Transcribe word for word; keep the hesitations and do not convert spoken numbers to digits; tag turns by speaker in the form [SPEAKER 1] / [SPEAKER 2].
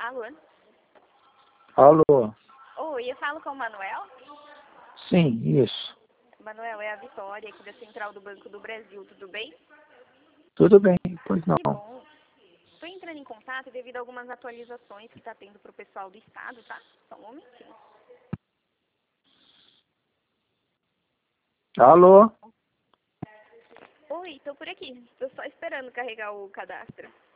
[SPEAKER 1] Alô?
[SPEAKER 2] Alô?
[SPEAKER 1] Oi, eu falo com o Manuel?
[SPEAKER 2] Sim, isso.
[SPEAKER 1] Manuel, é a Vitória aqui da Central do Banco do Brasil, tudo bem?
[SPEAKER 2] Tudo bem, pois não.
[SPEAKER 1] Que bom. Estou entrando em contato devido a algumas atualizações que está tendo para o pessoal do Estado, tá? Só um momentinho.
[SPEAKER 2] Alô?
[SPEAKER 1] Oi, estou por aqui. Estou só esperando carregar o cadastro.